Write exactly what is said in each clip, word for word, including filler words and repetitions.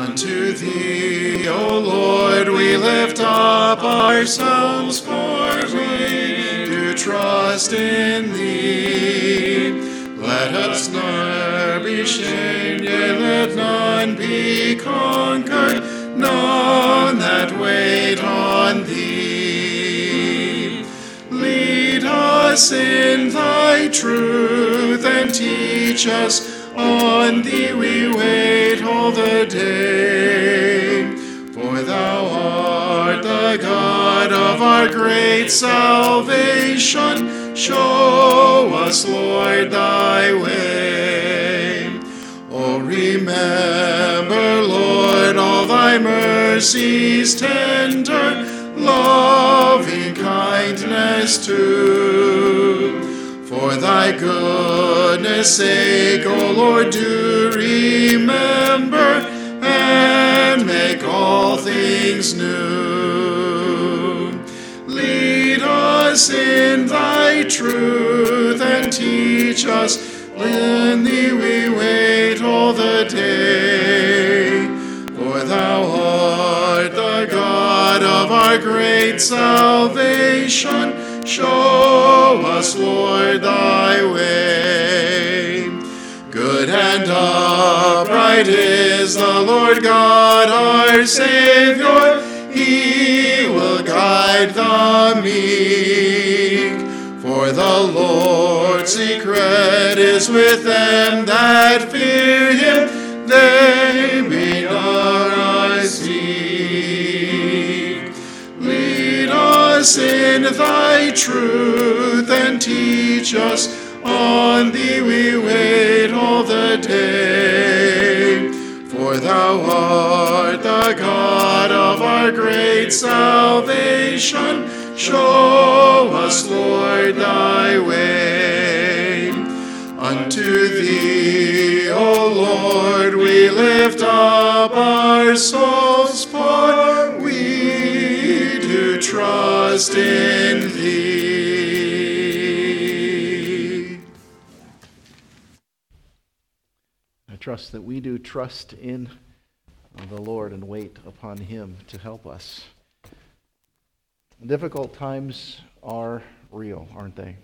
Unto thee, O Lord, we lift up ourselves, for we do trust in thee. Let us ne'er be shamed, yea, let none be conquered, none that wait on thee. Lead us in thy truth, and teach us. On thee we wait all the day. For thou art the God of our great salvation. Show us, Lord, thy way. Oh, remember, Lord, all thy mercies tender, loving kindness too. For thy goodness' sake, O Lord, do remember, and make all things new. Lead us in thy truth, and teach us. In thee we wait all the day. For thou art the God of our great salvation. Show us, Lord, thy way. Good and upright is the Lord God our Savior. He will guide the meek. For the Lord's secret is with them that fear him. They may not seek. Lead us in thy truth, and teach us. On thee we wait all the day. For thou art the God of our great salvation. Show us, Lord, thy way. Unto thee, O Lord, we lift up our souls, for we do trust in thee. I trust that we do trust in the Lord and wait upon him to help us. Difficult times are real, aren't they?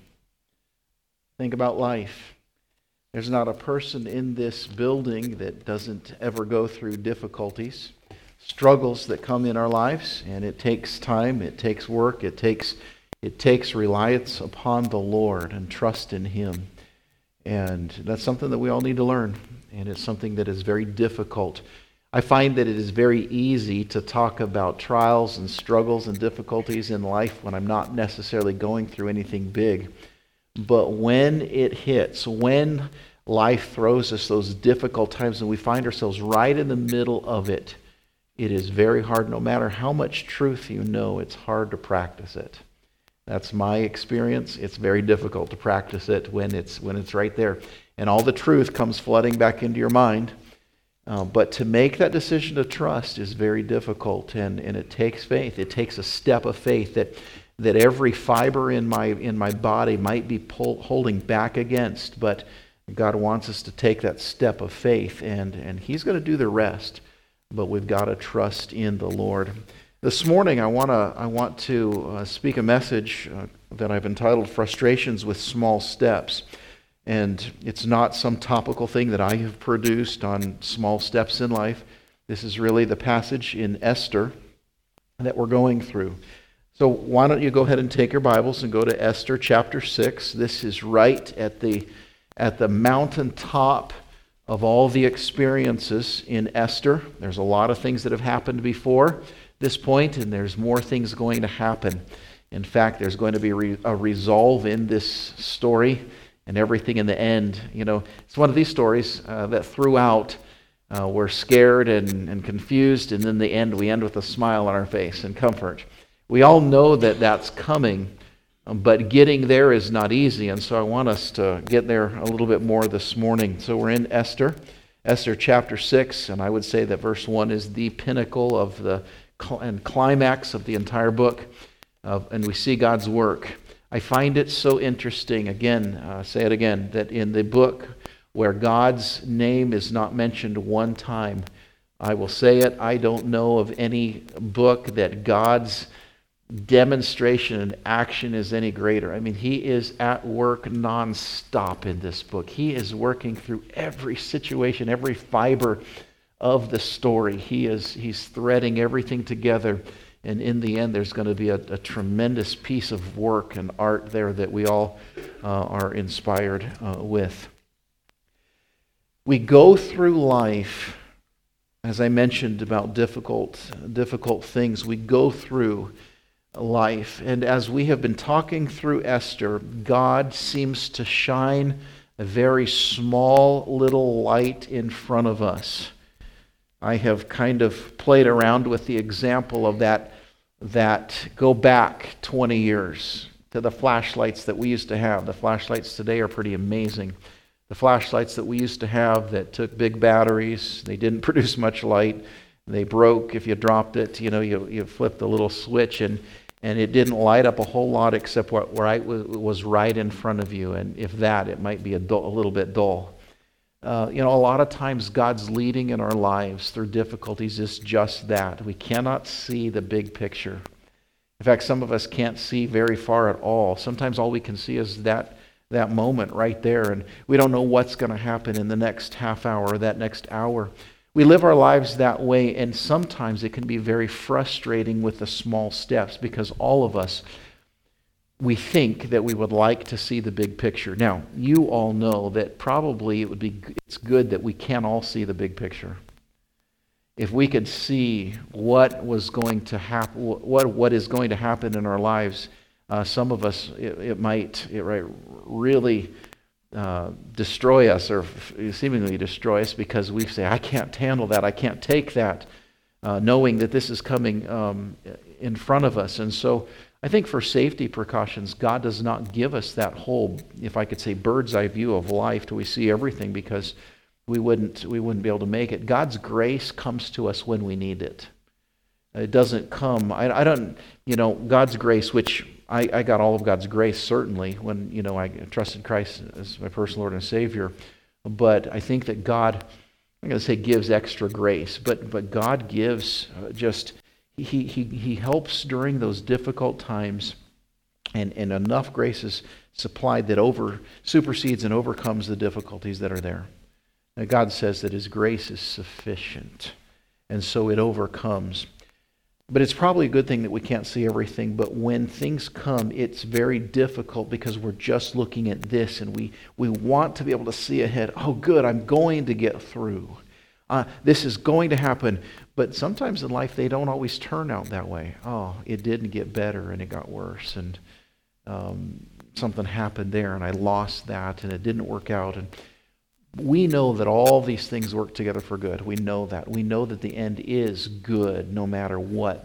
Think about life. There's not a person in this building that doesn't ever go through difficulties, struggles that come in our lives, and it takes time, it takes work, it takes it takes reliance upon the Lord and trust in him. And that's something that we all need to learn, and it's something that is very difficult. I find that it is very easy to talk about trials and struggles and difficulties in life when I'm not necessarily going through anything big. But when it hits, when life throws us those difficult times and we find ourselves right in the middle of it, it is very hard. No matter how much truth you know, it's hard to practice it. That's my experience. It's very difficult to practice it when it's when it's right there. And all the truth comes flooding back into your mind. Uh, but to make that decision to trust is very difficult, and, and it takes faith. It takes a step of faith that that every fiber in my in my body might be pull, holding back against. But God wants us to take that step of faith, and, and he's going to do the rest. But we've got to trust in the Lord. This morning, I want to I want to uh, speak a message uh, that I've entitled "Frustrations with Small Steps." And it's not some topical thing that I have produced on small steps in life. This is really the passage in Esther that we're going through. So why don't you go ahead and take your Bibles and go to Esther chapter six. This is right at the at the mountaintop of all the experiences in Esther. There's a lot of things that have happened before this point, and there's more things going to happen. In fact, there's going to be re- a resolve in this story. And everything in the end, you know, it's one of these stories uh, that throughout uh, we're scared and, and confused, and in the end we end with a smile on our face and comfort. We all know that that's coming, um, but getting there is not easy, and so I want us to get there a little bit more this morning. So we're in Esther, Esther chapter six, and I would say that verse one is the pinnacle of the cl- and climax of the entire book, uh, and we see God's work. I find it so interesting, again, uh, say it again, that in the book where God's name is not mentioned one time, I will say it, I don't know of any book that God's demonstration and action is any greater. I mean, he is at work nonstop in this book. He is working through every situation, every fiber of the story. He is he's threading everything together, and in the end there's going to be a, a tremendous piece of work and art there that we all uh, are inspired uh, with. We go through life, as I mentioned about difficult difficult things, we go through life. And as we have been talking through Esther, God seems to shine a very small little light in front of us. I have kind of played around with the example of that, that go back twenty years to the flashlights that we used to have. The flashlights today are pretty amazing. The flashlights that we used to have that took big batteries, they didn't produce much light. They broke if you dropped it. You know, you, you flipped the little switch and and it didn't light up a whole lot except what right was right in front of you. And if that, it might be a, dull, a little bit dull. Uh, you know, a lot of times God's leading in our lives through difficulties is just that. We cannot see the big picture. In fact, some of us can't see very far at all. Sometimes all we can see is that that moment right there, and we don't know what's going to happen in the next half hour or that next hour. We live our lives that way, and sometimes it can be very frustrating with the small steps because all of us, we think that we would like to see the big picture. Now, you all know that probably it would be it's good that we can't all see the big picture. If we could see what was going to happen, what what is going to happen in our lives, uh, some of us it, it might it right really. Uh, destroy us or f- seemingly destroy us because we say, I can't handle that, I can't take that, uh, knowing that this is coming um, in front of us. And so I think for safety precautions, God does not give us that whole, if I could say, bird's eye view of life till we see everything, because we wouldn't we wouldn't be able to make it. God's grace comes to us when we need it. It doesn't come, I, I don't, you know, God's grace, which I, I got all of God's grace, certainly, when, you know, I trusted Christ as my personal Lord and Savior. But I think that God, I'm going to say gives extra grace, but but God gives just, he, he, he helps during those difficult times, and, and enough grace is supplied that over supersedes and overcomes the difficulties that are there. Now, God says that His grace is sufficient, and so it overcomes. But it's probably a good thing that we can't see everything, but when things come, it's very difficult because we're just looking at this and we, we want to be able to see ahead. Oh, good, I'm going to get through. Uh, this is going to happen. But sometimes in life, they don't always turn out that way. Oh, it didn't get better and it got worse, and um, something happened there and I lost that and it didn't work out. And we know that all these things work together for good. We know that. We know that the end is good no matter what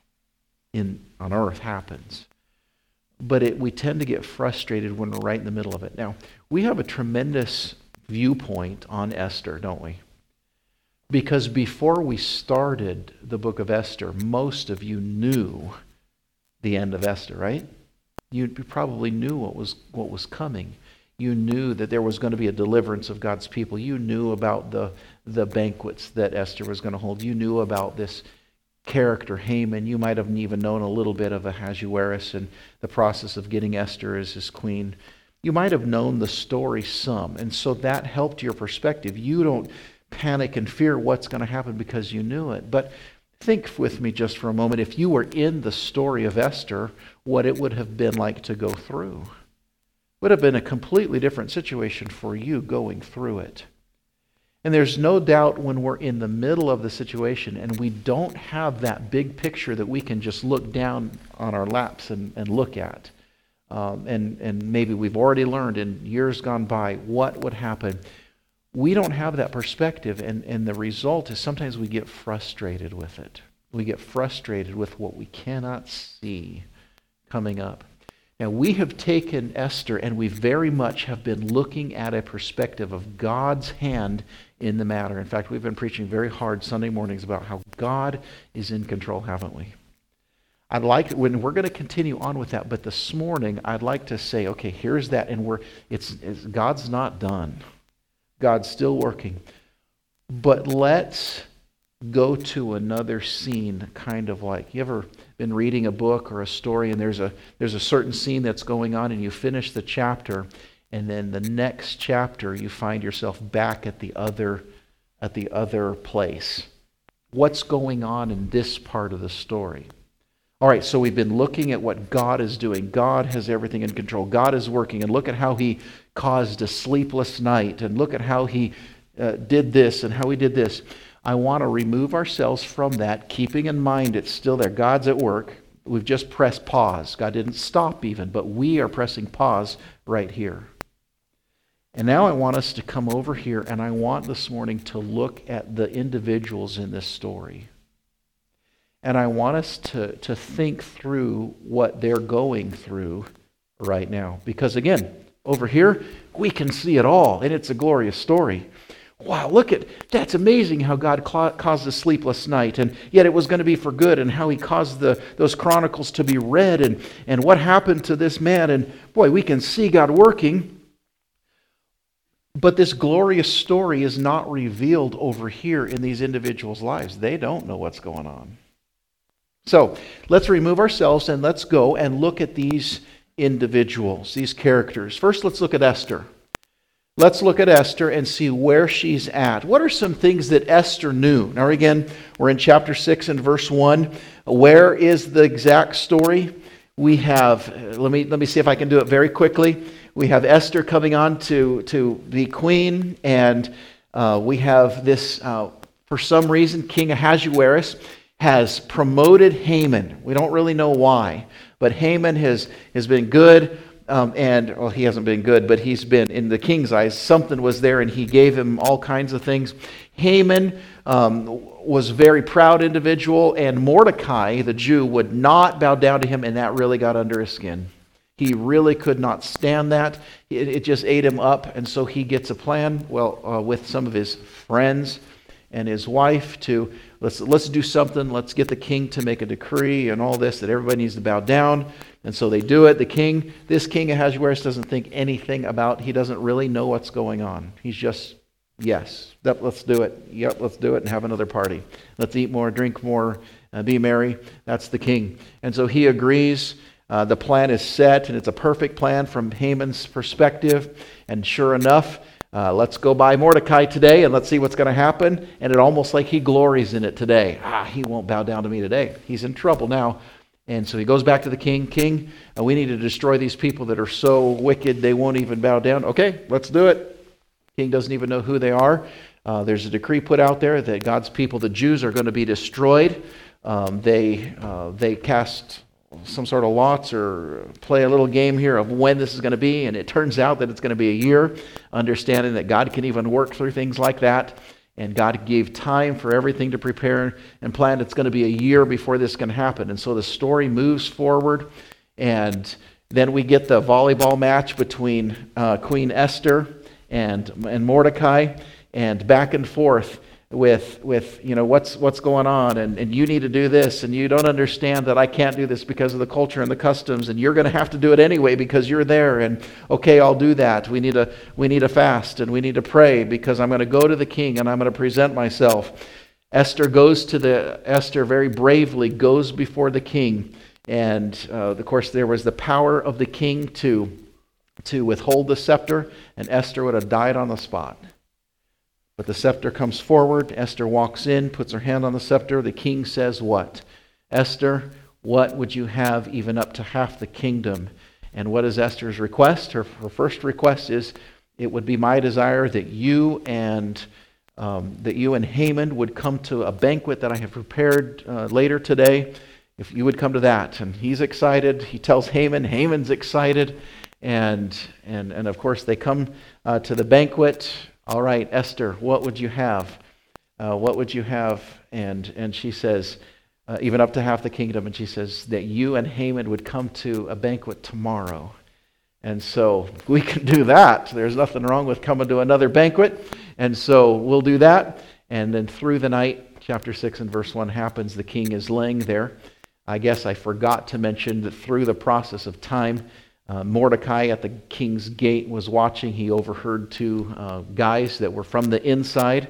in on earth happens. But it, we tend to get frustrated when we're right in the middle of it. Now, we have a tremendous viewpoint on Esther, don't we? Because before we started the book of Esther, most of you knew the end of Esther, right? You probably knew what was what was coming. You knew that there was going to be a deliverance of God's people. You knew about the, the banquets that Esther was going to hold. You knew about this character, Haman. You might have even known a little bit of Ahasuerus and the process of getting Esther as his queen. You might have known the story some, and so that helped your perspective. You don't panic and fear what's going to happen because you knew it. But think with me just for a moment. If you were in the story of Esther, what it would have been like to go through. Would have been a completely different situation for you going through it. And there's no doubt when we're in the middle of the situation and we don't have that big picture that we can just look down on our laps and, and look at. Um, and, and maybe we've already learned in years gone by what would happen. We don't have that perspective, and, and the result is sometimes we get frustrated with it. We get frustrated with what we cannot see coming up. Now, we have taken Esther and we very much have been looking at a perspective of God's hand in the matter. In fact, we've been preaching very hard Sunday mornings about how God is in control, haven't we? I'd like, when we're going to continue on with that, but this morning I'd like to say, okay, here's that, and we're it's, it's God's not done. God's still working. But let's go to another scene, kind of like, you ever been reading a book or a story and there's a there's a certain scene that's going on and you finish the chapter, and then the next chapter you find yourself back at the other at the other place. What's going on in this part of the story? All right, so we've been looking at what God is doing. God has everything in control. God is working, and look at how he caused a sleepless night, and look at how he uh, did this and how he did this. I want to remove ourselves from that, keeping in mind it's still there. God's at work. We've just pressed pause. God didn't stop even, but we are pressing pause right here. And now I want us to come over here, and I want this morning to look at the individuals in this story. And I want us to, to think through what they're going through right now. Because again, over here, we can see it all, and it's a glorious story. Wow, look at, that's amazing how God caused a sleepless night, and yet it was going to be for good, and how he caused the those chronicles to be read, and, and what happened to this man, and boy, we can see God working. But this glorious story is not revealed over here in these individuals' lives. They don't know what's going on. So let's remove ourselves and let's go and look at these individuals, these characters. First, let's look at Esther. Let's look at Esther and see where she's at. What are some things that Esther knew? Now again, we're in chapter six and verse one. Where is the exact story? We have, let me let me see if I can do it very quickly. We have Esther coming on to, to be queen, and uh, we have this, uh, for some reason, King Ahasuerus has promoted Haman. We don't really know why, but Haman has, has been good, um, and, well, he hasn't been good, but he's been, in the king's eyes, something was there, and he gave him all kinds of things. Haman um, was a very proud individual, and Mordecai, the Jew, would not bow down to him, and that really got under his skin. He really could not stand that. It, it just ate him up, and so he gets a plan, well, uh, with some of his friends and his wife to, let's let's do something, let's get the king to make a decree and all this, that everybody needs to bow down. And so they do it. The king, this king Ahasuerus doesn't think anything about, he doesn't really know what's going on. He's just, yes, that, let's do it. Yep, let's do it and have another party. Let's eat more, drink more, uh, be merry. That's the king. And so he agrees. Uh, the plan is set, and it's a perfect plan from Haman's perspective. And sure enough, uh, let's go by Mordecai today, and let's see what's going to happen. And it almost like he glories in it today. Ah, he won't bow down to me today. He's in trouble now. And so he goes back to the king. King, uh, we need to destroy these people that are so wicked they won't even bow down. Okay, let's do it. King doesn't even know who they are. Uh, there's a decree put out there that God's people, the Jews, are going to be destroyed. Um, they uh, they cast some sort of lots or play a little game here of when this is going to be, and it turns out that it's going to be a year, understanding that God can even work through things like that, and God gave time for everything to prepare and plan. It's going to be a year before this can happen, and so the story moves forward, and then we get the volleyball match between uh, Queen Esther and and Mordecai, and back and forth with, with you know, what's what's going on, and, and you need to do this, and you don't understand that I can't do this because of the culture and the customs, and you're going to have to do it anyway because you're there, and okay, I'll do that. We need a we need a fast, and we need to pray because I'm going to go to the king, and I'm going to present myself. Esther goes to the, Esther very bravely goes before the king, and uh, of course there was the power of the king to, to withhold the scepter, and Esther would have died on the spot. But the scepter comes forward. Esther walks in, puts her hand on the scepter. The king says what? Esther, what would you have even up to half the kingdom? And what is Esther's request? Her, her first request is, it would be my desire that you and um, that you and Haman would come to a banquet that I have prepared uh, later today. If you would come to that. And he's excited. He tells Haman. Haman's excited. And and and of course they come uh, to the banquet. All right, Esther, what would you have? Uh, what would you have? And and she says, uh, even up to half the kingdom. And she says that you and Haman would come to a banquet tomorrow. And so we can do that. There's nothing wrong with coming to another banquet. And so we'll do that. And then through the night, chapter six and verse one happens. The king is laying there. I guess I forgot to mention that through the process of time, Uh, Mordecai at the king's gate was watching. He overheard two uh, guys that were from the inside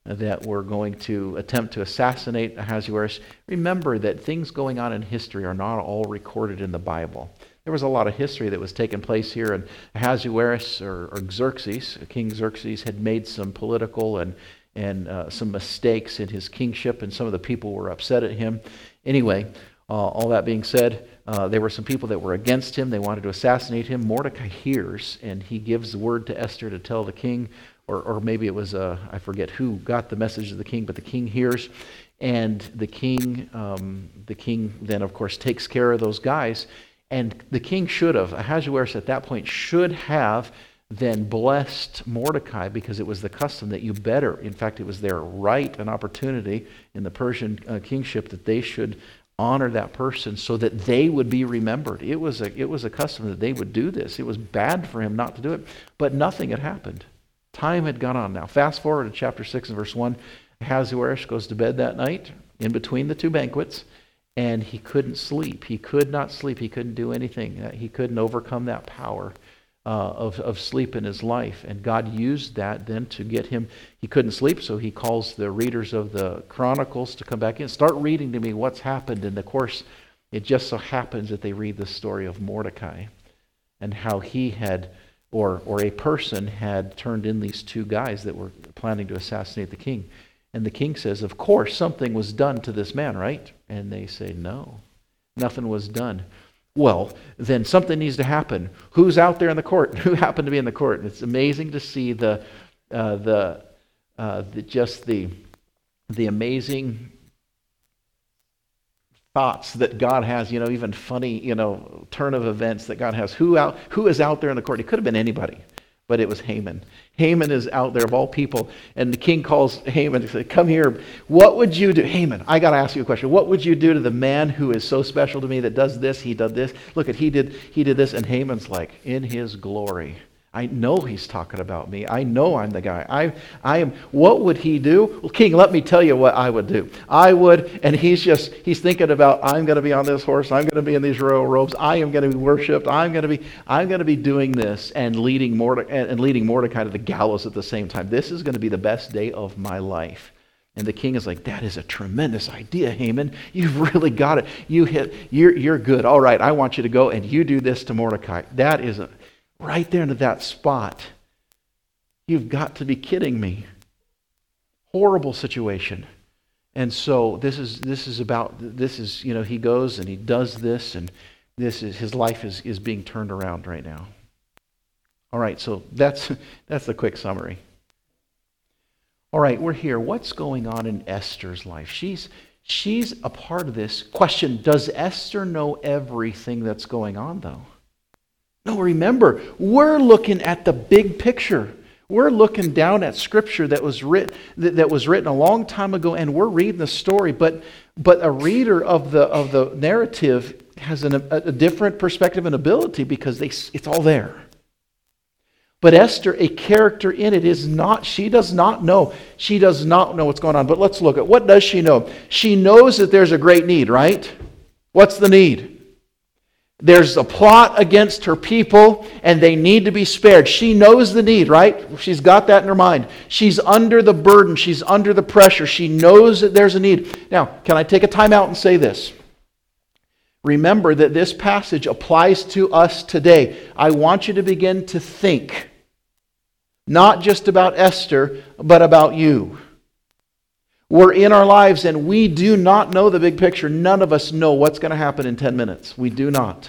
that were going to attempt to assassinate Ahasuerus. Remember that things going on in history are not all recorded in the Bible. There was a lot of history that was taking place here, and Ahasuerus, or, or Xerxes, King Xerxes, had made some political and, and uh, some mistakes in his kingship, and some of the people were upset at him. Anyway, uh, all that being said, uh, there were some people that were against him. They wanted to assassinate him. Mordecai hears, and he gives the word to Esther to tell the king, or, or maybe it was, uh, I forget who got the message to the king, but the king hears, and the king, um, the king then, of course, takes care of those guys. And the king should have, Ahasuerus at that point should have then blessed Mordecai, because it was the custom that you better, in fact, it was their right and opportunity in the Persian uh, kingship that they should honor that person so that they would be remembered. It was a it was a custom that they would do this. It was bad for him not to do it, but nothing had happened. Time had gone on now. Fast forward to chapter six and verse one. Ahasuerus goes to bed that night in between the two banquets, and he couldn't sleep. He could not sleep. He couldn't do anything. He couldn't overcome that power uh, of, of sleep in his life. And God used that then to get him. He couldn't sleep, so he calls the readers of the Chronicles to come back in. Start reading to me what's happened. And of course, it just so happens that they read the story of Mordecai and how he had, or, or a person had turned in these two guys that were planning to assassinate the king. And the king says, of course, something was done to this man, right? And they say, no, nothing was done. Well, then something needs to happen. Who's out there in the court? Who happened to be in the court? And it's amazing to see the, uh, the, uh, the just the, the amazing thoughts that God has. You know, even funny, you know, turn of events that God has. Who out? Who is out there in the court? It could have been anybody. But it was Haman. Haman is out there of all people. And the king calls Haman and says, come here. What would you do? Haman, I got to ask you a question. What would you do to the man who is so special to me that does this? He did this. Look at, he did, he did this. And Haman's like, in his glory. I know he's talking about me. I know I'm the guy. I, I am. What would he do? Well, king, let me tell you what I would do. I would, and he's just, he's thinking about, I'm going to be on this horse. I'm going to be in these royal robes. I am going to be worshipped. I'm going to be, I'm going to be doing this and leading Morde- and leading Mordecai to the gallows at the same time. This is going to be the best day of my life. And the king is like, that is a tremendous idea, Haman. You've really got it. You hit, you're, you're good. All right, I want you to go and you do this to Mordecai. That is a, right there into that spot. You've got to be kidding me. Horrible situation. And so this is this is about this is, you know, he goes and he does this, and this is his life is, is being turned around right now. All right, so that's that's the quick summary. All right, we're here. What's going on in Esther's life? She's she's a part of this. Question, does Esther know everything that's going on though? No, remember, we're looking at the big picture. We're looking down at Scripture that was written that, that was written a long time ago, and we're reading the story. But but a reader of the of the narrative has an, a, a different perspective and ability because they it's all there. But Esther, a character in it, is not. She does not know. She does not know what's going on. But let's look at what does she know. She knows that there's a great need, right? What's the need? There's a plot against her people, and they need to be spared. She knows the need, right? She's got that in her mind. She's under the burden. She's under the pressure. She knows that there's a need. Now, can I take a time out and say this? Remember that this passage applies to us today. I want you to begin to think, not just about Esther, but about you. We're in our lives and we do not know the big picture. None of us know what's going to happen in ten minutes. We do not.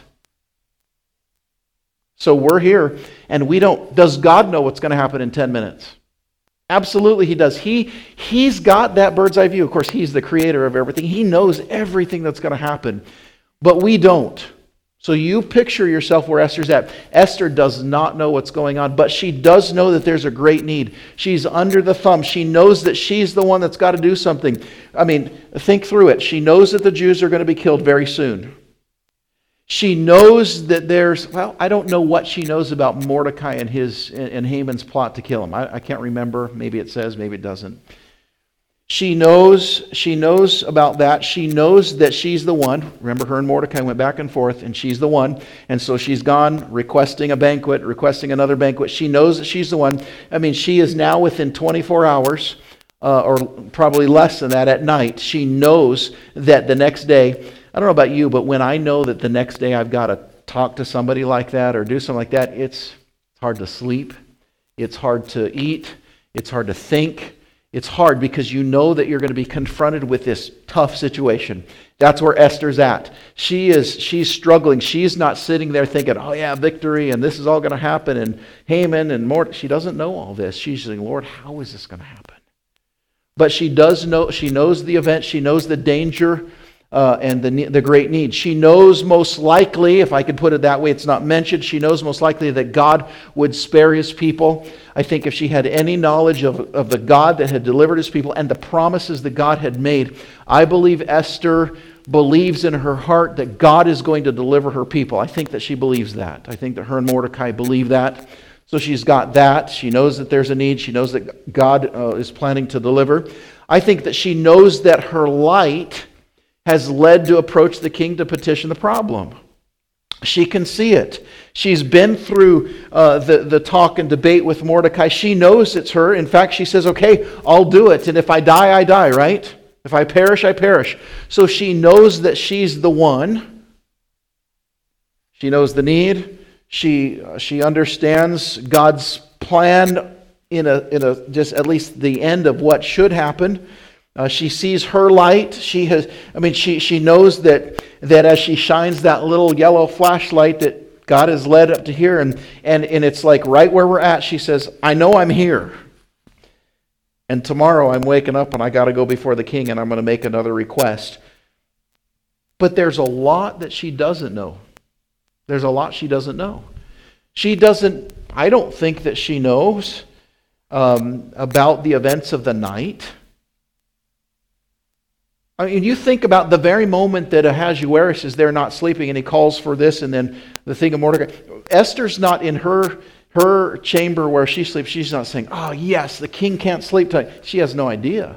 So we're here and we don't. Does God know what's going to happen in ten minutes? Absolutely He does. He, he's got that bird's eye view. Of course, He's the creator of everything. He knows everything that's going to happen. But we don't. So you picture yourself where Esther's at. Esther does not know what's going on, but she does know that there's a great need. She's under the thumb. She knows that she's the one that's got to do something. I mean, think through it. She knows that the Jews are going to be killed very soon. She knows that there's, well, I don't know what she knows about Mordecai and his and Haman's plot to kill him. I, I can't remember. Maybe it says, maybe it doesn't. She knows, she knows about that. She knows that she's the one. Remember, her and Mordecai went back and forth, and she's the one. And so she's gone requesting a banquet, requesting another banquet. She knows that she's the one. I mean, she is now within twenty-four hours uh, or probably less than that at night. She knows that the next day, I don't know about you, but when I know that the next day I've got to talk to somebody like that or do something like that, it's hard to sleep. It's hard to eat. It's hard to think. It's hard because you know that you're going to be confronted with this tough situation. That's where Esther's at. She is, she's struggling. She's not sitting there thinking, oh yeah, victory, and this is all going to happen, and Haman and more. She doesn't know all this. She's saying, Lord, how is this going to happen? But she does know, she knows the event. She knows the danger uh, and the, the great need. She knows most likely, if I could put it that way, it's not mentioned, she knows most likely that God would spare his people. I think if she had any knowledge of, of the God that had delivered his people and the promises that God had made, I believe Esther believes in her heart that God is going to deliver her people. I think that she believes that. I think that her and Mordecai believe that. So she's got that. She knows that there's a need. She knows that God uh, is planning to deliver. I think that she knows that her light has led to approach the king to petition the problem. She can see it. She's been through uh, the, the talk and debate with Mordecai. She knows it's her. In fact, she says, okay, I'll do it. And if I die, I die, right? If I perish, I perish. So she knows that she's the one. She knows the need. She uh, she understands God's plan in a in a just at least the end of what should happen. Uh, she sees her light. She has. I mean, she she knows that that as she shines that little yellow flashlight, that God has led up to here, and and and it's like right where we're at. She says, "I know I'm here." And tomorrow I'm waking up and I got to go before the king and I'm going to make another request. But there's a lot that she doesn't know. There's a lot she doesn't know. She doesn't, I don't think that she knows um, about the events of the night. I mean, you think about the very moment that Ahasuerus is there not sleeping and he calls for this and then the thing of Mordecai. Esther's not in her Her chamber where she sleeps, she's not saying, oh yes, the king can't sleep tonight. She has no idea.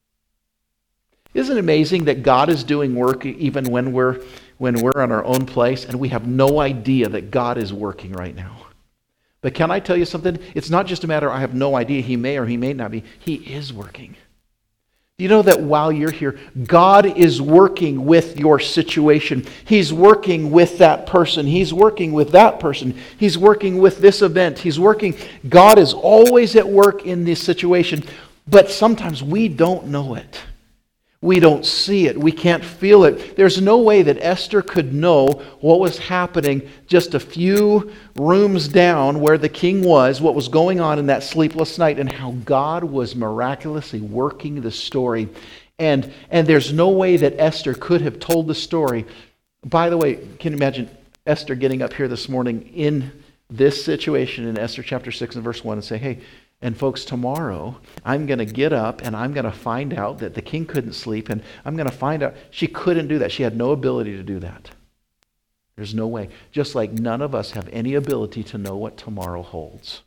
Isn't it amazing that God is doing work even when we're when we're in our own place and we have no idea that God is working right now? But can I tell you something? It's not just a matter of I have no idea, he may or he may not be. He is working. Do you know that while you're here, God is working with your situation. He's working with that person. He's working with that person. He's working with this event. He's working. God is always at work in this situation, but sometimes we don't know it. We don't see it. We can't feel it. There's no way that Esther could know what was happening just a few rooms down where the king was, what was going on in that sleepless night, and how God was miraculously working the story. And, and there's no way that Esther could have told the story. By the way, can you imagine Esther getting up here this morning in this situation in Esther chapter six and verse one and say, hey, and folks, tomorrow I'm going to get up and I'm going to find out that the king couldn't sleep, and I'm going to find out. She couldn't do that. She had no ability to do that. There's no way. Just like none of us have any ability to know what tomorrow holds.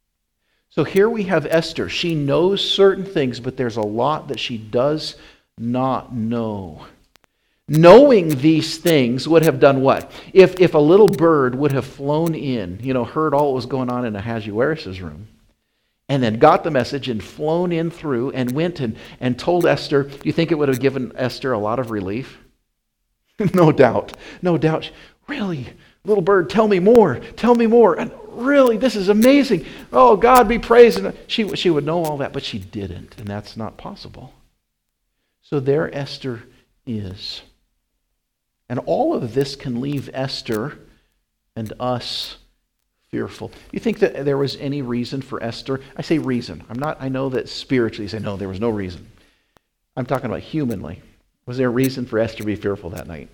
So here we have Esther. She knows certain things, but there's a lot that she does not know. Knowing these things would have done what? If, if a little bird would have flown in, you know, heard all that was going on in Ahasuerus' room, and then got the message and flown in through and went and, and told Esther, do you think it would have given Esther a lot of relief? No doubt. No doubt. Really? Little bird, tell me more. Tell me more. And really, this is amazing. Oh, God be praised. And she, she would know all that, but she didn't. And that's not possible. So there Esther is. And all of this can leave Esther and us fearful. Do you think that there was any reason for Esther? I say reason. I'm not, I know that spiritually you say, no, there was no reason. I'm talking about humanly. Was there a reason for Esther to be fearful that night?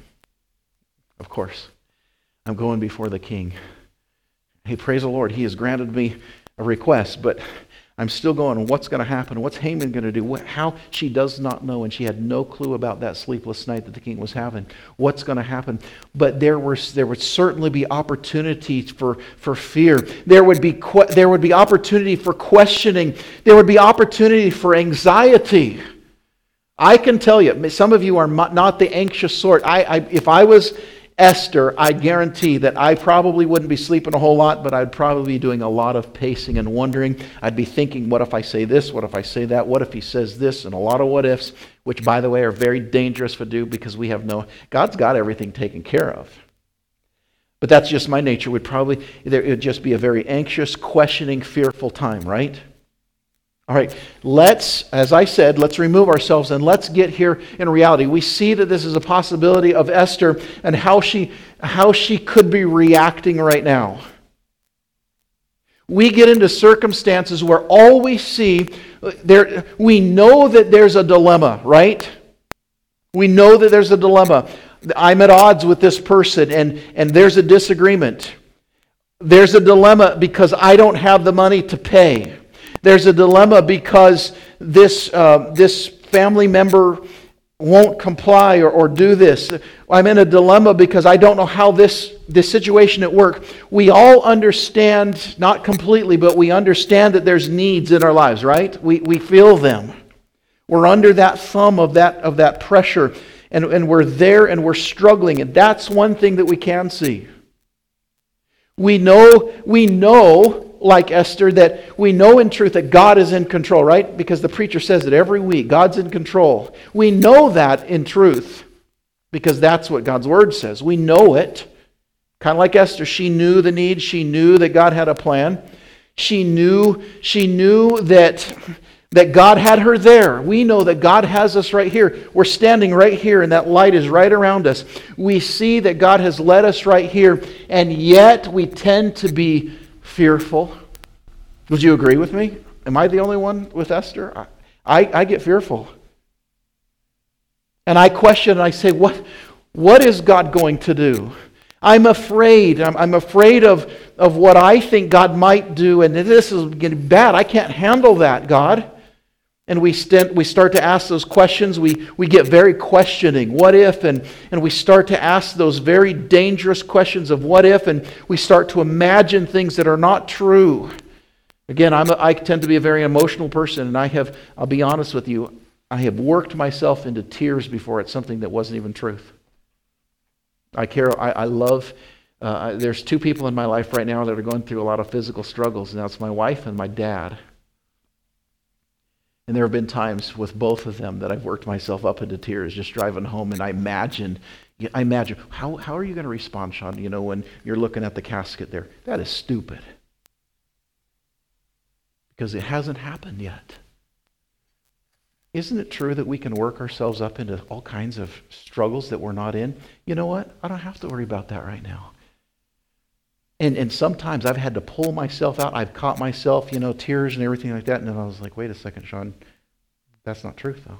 Of course. I'm going before the king. Hey, praise the Lord. He has granted me a request, but I'm still going, what's going to happen? What's Haman going to do? How? She does not know, and she had no clue about that sleepless night that the king was having. What's going to happen? But there was there would certainly be opportunities for, for fear. There would be que- there would be opportunity for questioning. There would be opportunity for anxiety. I can tell you, some of you are not the anxious sort. I, I if I was Esther, I guarantee that I probably wouldn't be sleeping a whole lot, but I'd probably be doing a lot of pacing and wondering. I'd be thinking, what if I say this? What if I say that? What if he says this? And a lot of what ifs, which, by the way, are very dangerous to do because we have no... God's got everything taken care of. But that's just my nature. Would probably... It would just be a very anxious, questioning, fearful time, right? All right, let's, as I said, let's remove ourselves and let's get here in reality. We see that this is a possibility of Esther and how she, how she could be reacting right now. We get into circumstances where all we see, there, we know that there's a dilemma, right? We know that there's a dilemma. I'm at odds with this person and, and there's a disagreement. There's a dilemma because I don't have the money to pay. There's a dilemma because this uh, this family member won't comply or, or do this. I'm in a dilemma because I don't know how this, this situation at work. We all understand, not completely, but we understand that there's needs in our lives, right? We we feel them. We're under that thumb of that of that pressure, and, and we're there and we're struggling. And that's one thing that we can see. We know, we know, like Esther, that we know in truth that God is in control, right? Because the preacher says it every week. God's in control. We know that in truth because that's what God's Word says. We know it. Kind of like Esther, she knew the need. She knew that God had a plan. She knew, she knew that, that God had her there. We know that God has us right here. We're standing right here and that light is right around us. We see that God has led us right here, and yet we tend to be fearful. Would you agree with me? Am I the only one with Esther? I, I, I get fearful. And I question and I say, what, what is God going to do? I'm afraid. I'm, I'm afraid of, of what I think God might do, and this is getting bad. I can't handle that, God. And we st- we start to ask those questions. We, we get very questioning. What if? And, and we start to ask those very dangerous questions of what if, and we start to imagine things that are not true. Again, I'm a, I tend to be a very emotional person, and I have, I'll be honest with you, I have worked myself into tears before at something that wasn't even truth. I care, I, I love, uh, there's two people in my life right now that are going through a lot of physical struggles, and that's my wife and my dad. And there have been times with both of them that I've worked myself up into tears just driving home, and I imagine, I imagine, how, how are you going to respond, Sean, you know, when you're looking at the casket there? That is stupid. Because it hasn't happened yet. Isn't it true that we can work ourselves up into all kinds of struggles that we're not in? You know what? I don't have to worry about that right now. And and sometimes I've had to pull myself out. I've caught myself, you know, tears and everything like that. And then I was like, wait a second, Sean. That's not truth, though.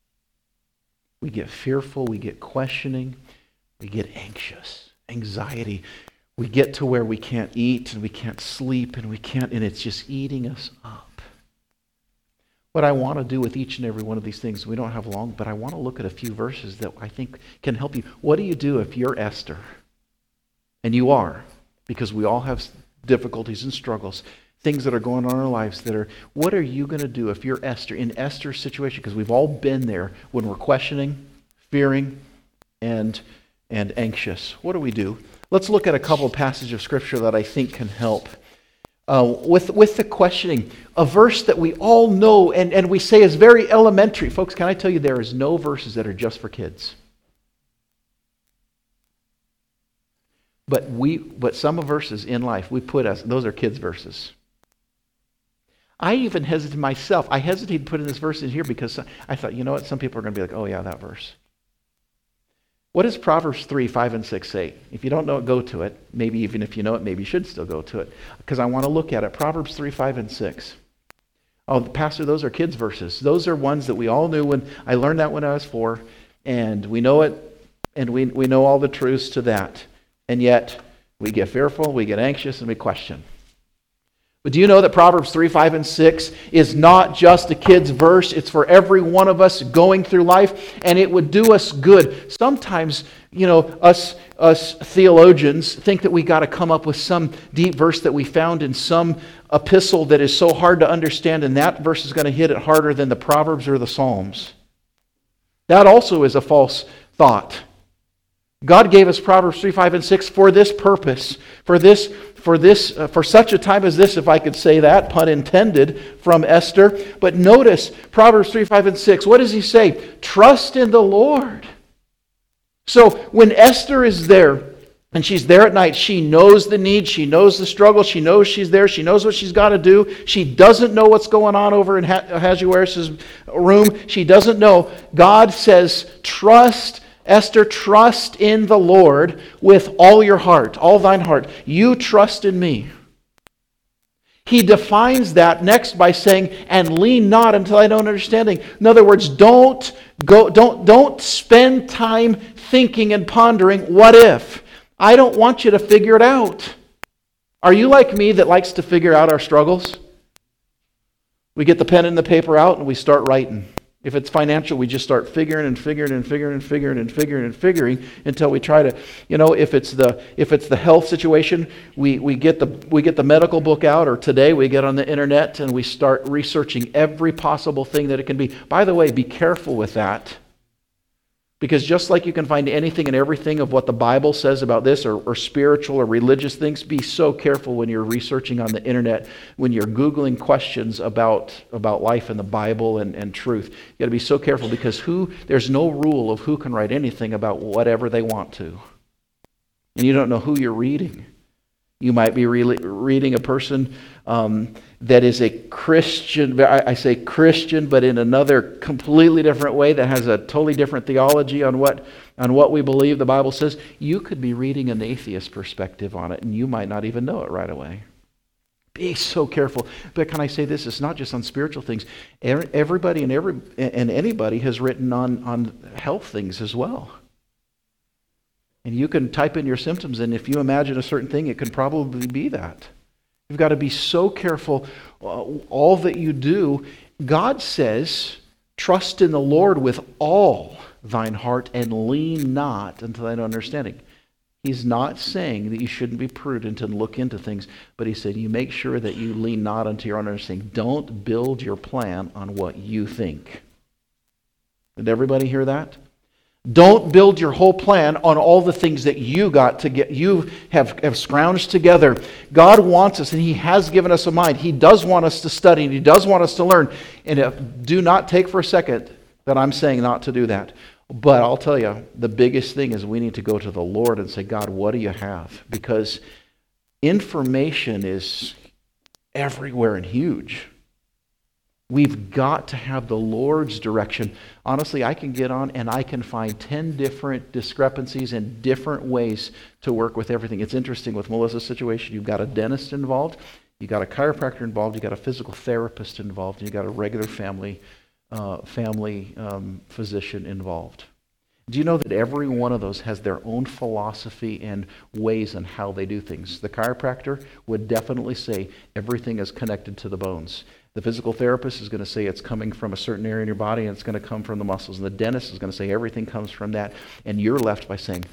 We get fearful. We get questioning. We get anxious. Anxiety. We get to where we can't eat and we can't sleep and we can't, and it's just eating us up. What I want to do with each and every one of these things, we don't have long, but I want to look at a few verses that I think can help you. What do you do if you're Esther? And you are. Because we all have difficulties and struggles, things that are going on in our lives that are, what are you going to do if you're Esther, in Esther's situation? Because we've all been there when we're questioning, fearing, and, and anxious. What do we do? Let's look at a couple of passages of Scripture that I think can help. Uh, with, with the questioning, a verse that we all know and, and we say is very elementary. Folks, can I tell you there is no verses that are just for kids. But we, but some verses in life we put as those are kids' verses. I even hesitate myself. I hesitate to put in this verse in here because I thought, you know what? Some people are going to be like, "Oh yeah, that verse." What does Proverbs three, five, and six say? If you don't know it, go to it. Maybe even if you know it, maybe you should still go to it because I want to look at it. Proverbs three, five, and six. Oh, Pastor, those are kids' verses. Those are ones that we all knew when I learned that when I was four, and we know it, and we we know all the truths to that. And yet, we get fearful, we get anxious, and we question. But do you know that Proverbs three, five, and six is not just a kid's verse? It's for every one of us going through life, and it would do us good. Sometimes, you know, us, us theologians think that we got to come up with some deep verse that we found in some epistle that is so hard to understand, and that verse is going to hit it harder than the Proverbs or the Psalms. That also is a false thought. God gave us Proverbs three, five, and six for this purpose, for this, for this, uh, for such a time as this, if I could say that, pun intended, from Esther. But notice Proverbs three, five, and six. What does he say? Trust in the Lord. So when Esther is there, and she's there at night, she knows the need, she knows the struggle, she knows she's there, she knows what she's got to do. She doesn't know what's going on over in Ahasuerus' room. She doesn't know. God says, trust, Esther, trust in the Lord with all your heart, all thine heart. You trust in me. He defines that next by saying, and lean not until I don't understanding. In other words, don't go, don't, don't spend time thinking and pondering, what if? I don't want you to figure it out. Are you like me that likes to figure out our struggles? We get the pen and the paper out and we start writing. If it's financial, we just start figuring and figuring and figuring and figuring and figuring and figuring until we try to, you know, if it's the if it's the health situation, we, we get the we get the medical book out, or today we get on the internet and we start researching every possible thing that it can be. By the way, be careful with that. Because just like you can find anything and everything of what the Bible says about this, or, or spiritual or religious things, be so careful when you're researching on the internet, when you're Googling questions about, about life and the Bible and, and truth. You got to be so careful, because who there's no rule of who can write anything about whatever they want to. And you don't know who you're reading. You might be re- reading a person um, that is a Christian, I, I say Christian, but in another completely different way, that has a totally different theology on what on what we believe the Bible says. You could be reading an atheist perspective on it, and you might not even know it right away. Be so careful. But can I say this? It's not just on spiritual things. Everybody and every and anybody has written on, on health things as well. And you can type in your symptoms, and if you imagine a certain thing, it can probably be that. You've got to be so careful. Uh, all that you do, God says, trust in the Lord with all thine heart and lean not unto thine understanding. He's not saying that you shouldn't be prudent and look into things, but he said you make sure that you lean not unto your own understanding. Don't build your plan on what you think. Did everybody hear that? Don't build your whole plan on all the things that you got to get, you have, have scrounged together. God wants us, and He has given us a mind. He does want us to study, and He does want us to learn. And if, do not take for a second that I'm saying not to do that. But I'll tell you, the biggest thing is we need to go to the Lord and say, God, what do you have? Because information is everywhere and huge. We've got to have the Lord's direction. Honestly, I can get on and I can find ten different discrepancies and different ways to work with everything. It's interesting with Melissa's situation. You've got a dentist involved, you've got a chiropractor involved, you've got a physical therapist involved, and you've got a regular family uh, family um, physician involved. Do you know that every one of those has their own philosophy and ways on how they do things? The chiropractor would definitely say everything is connected to the bones. The physical therapist is going to say it's coming from a certain area in your body, and it's going to come from the muscles. And the dentist is going to say everything comes from that. And you're left by saying,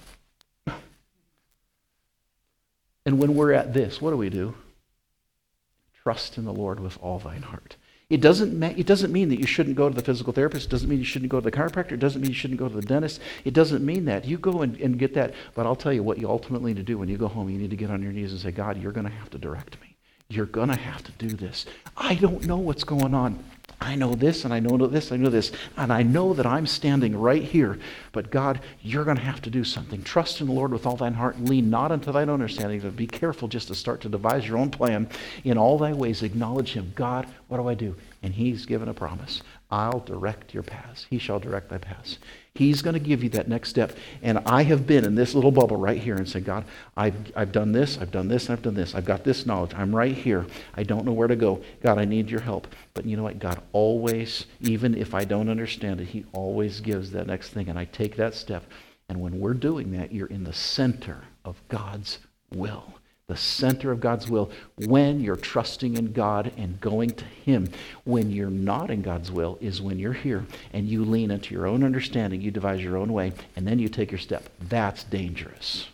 and when we're at this, what do we do? Trust in the Lord with all thine heart. It doesn't, ma- it doesn't mean that you shouldn't go to the physical therapist. It doesn't mean you shouldn't go to the chiropractor. It doesn't mean you shouldn't go to the dentist. It doesn't mean that. You go and, and get that. But I'll tell you what you ultimately need to do when you go home. You need to get on your knees and say, God, you're going to have to direct me. You're going to have to do this. I don't know what's going on. I know this, and I know this, I know this, and I know that I'm standing right here. But God, you're going to have to do something. Trust in the Lord with all thine heart, and lean not unto thine own understanding, but be careful just to start to devise your own plan. In all thy ways acknowledge Him. God, what do I do? And He's given a promise. I'll direct your paths. He shall direct thy paths. He's going to give you that next step. And I have been in this little bubble right here and said, God, I've, I've done this, I've done this, I've done this. I've got this knowledge. I'm right here. I don't know where to go. God, I need your help. But you know what? God always, even if I don't understand it, He always gives that next thing. And I take that step. And when we're doing that, you're in the center of God's will. The center of God's will when you're trusting in God and going to Him. When you're not in God's will is when you're here and you lean into your own understanding, you devise your own way, and then you take your step. That's dangerous.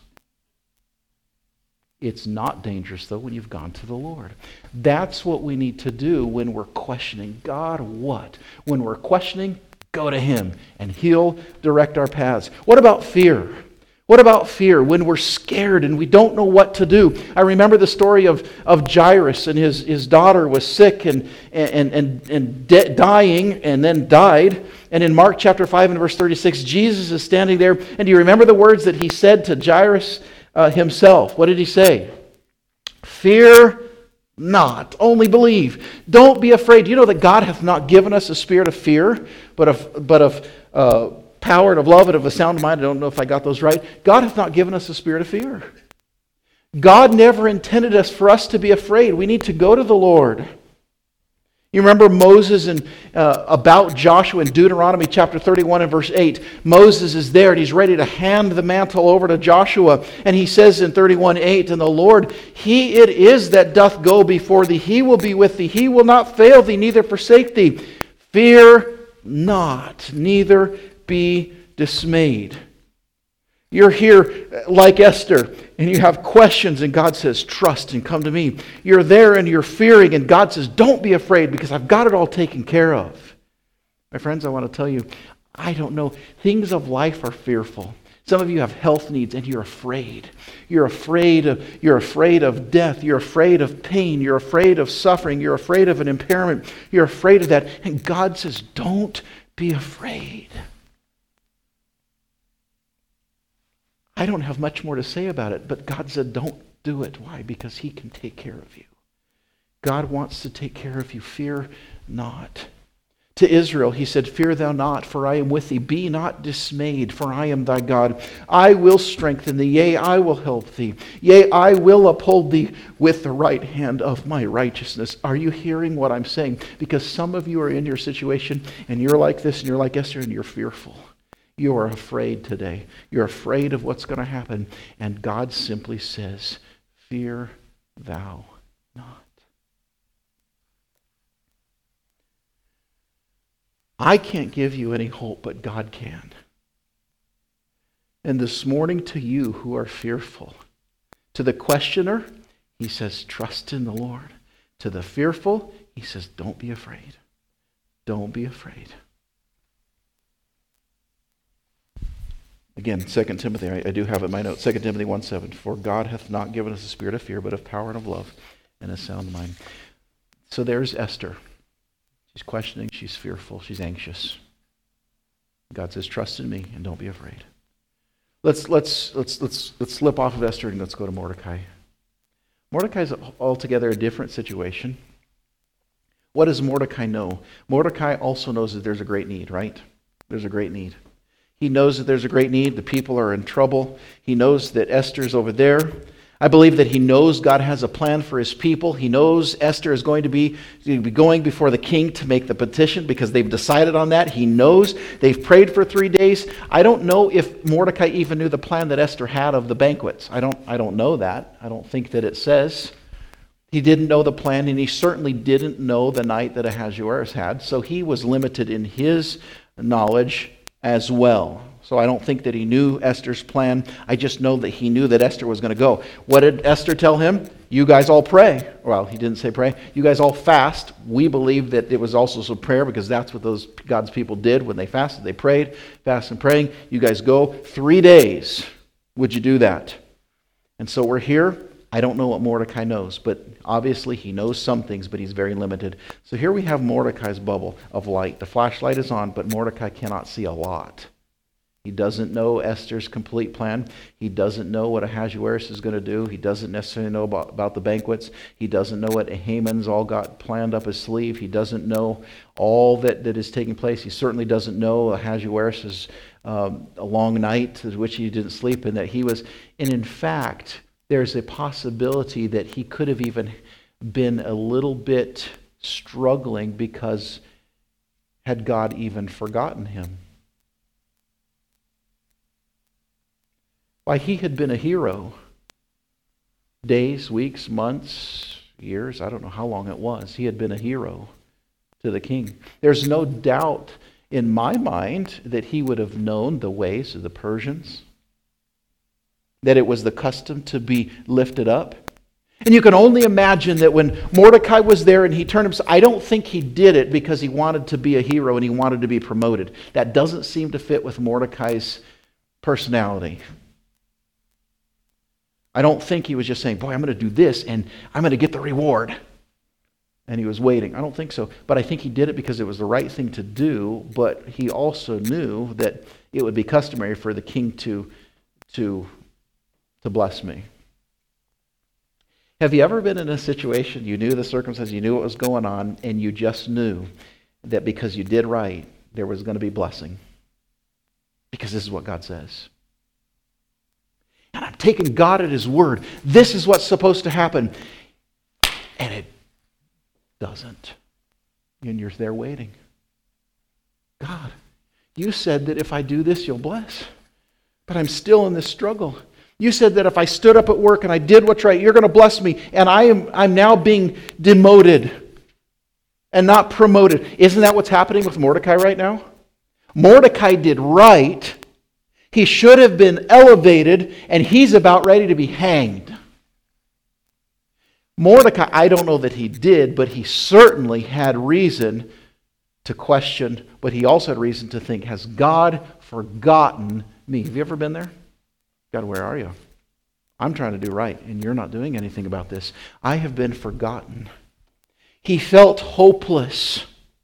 It's not dangerous, though, when you've gone to the Lord. That's what we need to do when we're questioning. God, what? When we're questioning, go to Him, and He'll direct our paths. What about fear? What about fear when we're scared and we don't know what to do? I remember the story of, of Jairus, and his, his daughter was sick and, and, and, and de- dying and then died. And in Mark chapter five and verse thirty-six, Jesus is standing there. And do you remember the words that he said to Jairus uh, himself? What did he say? Fear not, only believe. Don't be afraid. You know that God hath not given us a spirit of fear, but of, but of uh, power and of love and of a sound mind. I don't know if I got those right. God hath not given us a spirit of fear. God never intended us for us to be afraid. We need to go to the Lord. You remember Moses and uh, about Joshua in Deuteronomy chapter thirty-one and verse eight. Moses is there and he's ready to hand the mantle over to Joshua. And he says in thirty-one eight, and the Lord, He it is that doth go before thee. He will be with thee. He will not fail thee, neither forsake thee. Fear not, neither be dismayed. You're here like Esther, and you have questions, and God says, trust and come to me. You're there and you're fearing, and God says, don't be afraid because I've got it all taken care of. My friends, I want to tell you, I don't know. Things of life are fearful. Some of you have health needs, and you're afraid. You're afraid of, you're afraid of death. You're afraid of pain. You're afraid of suffering. You're afraid of an impairment. You're afraid of that. And God says, don't be afraid. I don't have much more to say about it, but God said, don't do it. Why? Because He can take care of you. God wants to take care of you. Fear not. To Israel, He said, fear thou not, for I am with thee. Be not dismayed, for I am thy God. I will strengthen thee. Yea, I will help thee. Yea, I will uphold thee with the right hand of my righteousness. Are you hearing what I'm saying? Because some of you are in your situation, and you're like this, and you're like Esther, and you're fearful. You are afraid today. You're afraid of what's going to happen. And God simply says, fear thou not. I can't give you any hope, but God can. And this morning to you who are fearful, to the questioner, He says, trust in the Lord. To the fearful, He says, don't be afraid. Don't be afraid. Again, Second Timothy, I, I do have it in my notes, Second Timothy one seven, for God hath not given us a spirit of fear, but of power and of love and a sound mind. So there's Esther. She's questioning, she's fearful, she's anxious. God says, trust in me and don't be afraid. Let's let's let's let's let's slip off of Esther and let's go to Mordecai. Mordecai's altogether a different situation. What does Mordecai know? Mordecai also knows that there's a great need, right? There's a great need. He knows that there's a great need. The people are in trouble. He knows that Esther's over there. I believe that he knows God has a plan for His people. He knows Esther is going to be, to be going before the king to make the petition because they've decided on that. He knows they've prayed for three days. I don't know if Mordecai even knew the plan that Esther had of the banquets. I don't, I don't know that. I don't think that it says. He didn't know the plan, and he certainly didn't know the night that Ahasuerus had. So he was limited in his knowledge as well. So I don't think that he knew Esther's plan. I just know that he knew that Esther was going to go. What did Esther tell him? You guys all pray. Well, he didn't say pray. You guys all fast. We believe that it was also some prayer because that's what those God's people did when they fasted. They prayed, fast and praying. You guys go three days. Would you do that? And so we're here. I don't know what Mordecai knows, but obviously he knows some things, but he's very limited. So here we have Mordecai's bubble of light. The flashlight is on, but Mordecai cannot see a lot. He doesn't know Esther's complete plan. He doesn't know what Ahasuerus is going to do. He doesn't necessarily know about, about the banquets. He doesn't know what Haman's all got planned up his sleeve. He doesn't know all that, that is taking place. He certainly doesn't know Ahasuerus' um, a long night, which he didn't sleep, and that he was, and in fact, there's a possibility that he could have even been a little bit struggling because had God even forgotten him? Why, he had been a hero. Days, weeks, months, years, I don't know how long it was. He had been a hero to the king. There's no doubt in my mind that he would have known the ways of the Persians, that it was the custom to be lifted up. And you can only imagine that when Mordecai was there and he turned himself, I don't think he did it because he wanted to be a hero and he wanted to be promoted. That doesn't seem to fit with Mordecai's personality. I don't think he was just saying, boy, I'm going to do this and I'm going to get the reward. And he was waiting. I don't think so. But I think he did it because it was the right thing to do, but he also knew that it would be customary for the king to, to, to bless me. Have you ever been in a situation, you knew the circumstances, you knew what was going on, and you just knew that because you did right, there was going to be blessing? Because this is what God says. And I'm taking God at His word. This is what's supposed to happen. And it doesn't. And you're there waiting. God, you said that if I do this, you'll bless. But I'm still in this struggle. You said that if I stood up at work and I did what's right, you're going to bless me. And I am I'm now being demoted and not promoted. Isn't that what's happening with Mordecai right now? Mordecai did right. He should have been elevated, and he's about ready to be hanged. Mordecai, I don't know that he did, but he certainly had reason to question, but he also had reason to think, has God forgotten me? Have you ever been there? God, where are you? I'm trying to do right, and you're not doing anything about this. I have been forgotten. He felt hopeless.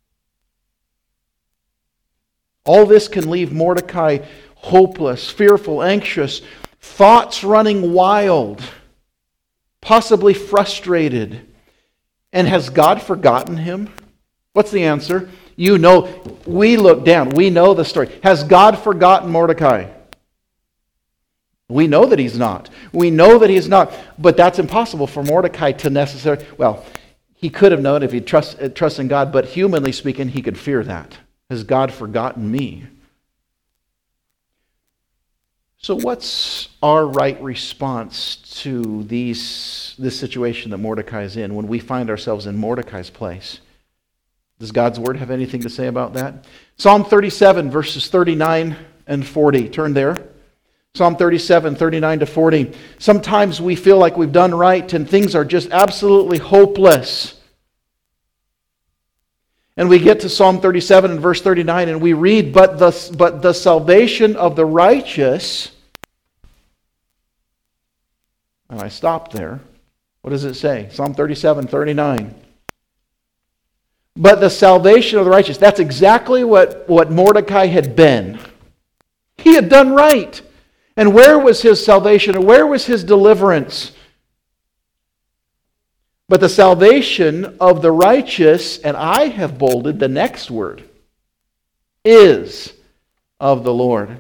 All this can leave Mordecai hopeless, fearful, anxious, thoughts running wild, possibly frustrated. And has God forgotten him? What's the answer? You know, we look down. We know the story. Has God forgotten Mordecai? We know that he's not. We know that he's not. But that's impossible for Mordecai to necessarily... Well, he could have known if he trust, trust in God, but humanly speaking, he could fear that. Has God forgotten me? So what's our right response to these this situation that Mordecai is in when we find ourselves in Mordecai's place? Does God's word have anything to say about that? Psalm thirty-seven, verses thirty-nine and forty. Turn there. Psalm thirty-seven, thirty-nine to forty. Sometimes we feel like we've done right and things are just absolutely hopeless. And we get to Psalm thirty-seven and verse thirty-nine and we read, But the, but the salvation of the righteous... And I stopped there. What does it say? Psalm thirty-seven, thirty-nine. But the salvation of the righteous. That's exactly what, what Mordecai had been. He had done right. And where was his salvation? And where was his deliverance? But the salvation of the righteous, and I have bolded the next word, is of the Lord.